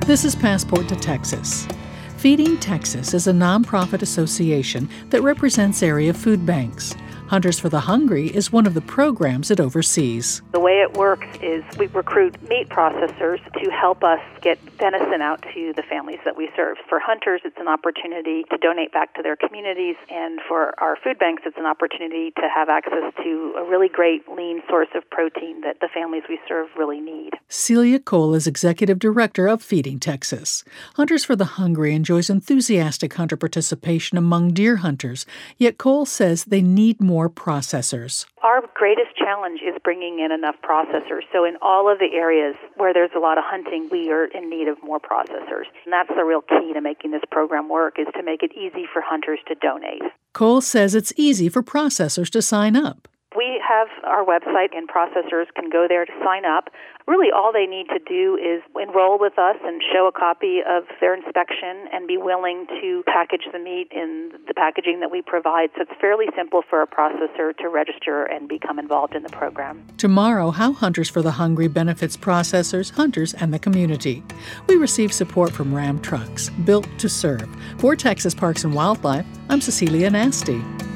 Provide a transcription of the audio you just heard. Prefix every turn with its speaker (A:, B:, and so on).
A: This is Passport to Texas. Feeding Texas is a nonprofit association that represents area food banks. Hunters for the Hungry is one of the programs it oversees.
B: The way it works is we recruit meat processors to help us get venison out to the families that we serve. For hunters, it's an opportunity to donate back to their communities, and for our food banks, it's an opportunity to have access to a really great lean source of protein that the families we serve really need.
A: Celia Cole is executive director of Feeding Texas. Hunters for the Hungry enjoys enthusiastic hunter participation among deer hunters, yet Cole says they need more processors.
B: Our greatest challenge is bringing in enough processors. So in all of the areas where there's a lot of hunting, we are in need of more processors. And that's the real key to making this program work, is to make it easy for hunters to donate.
A: Cole says it's easy for processors to sign up.
B: We have our website, and processors can go there to sign up. Really, all they need to do is enroll with us and show a copy of their inspection and be willing to package the meat in the packaging that we provide. So it's fairly simple for a processor to register and become involved in the program.
A: Tomorrow, how Hunters for the Hungry benefits processors, hunters, and the community. We receive support from Ram Trucks, built to serve. For Texas Parks and Wildlife, I'm Cecilia Nasty.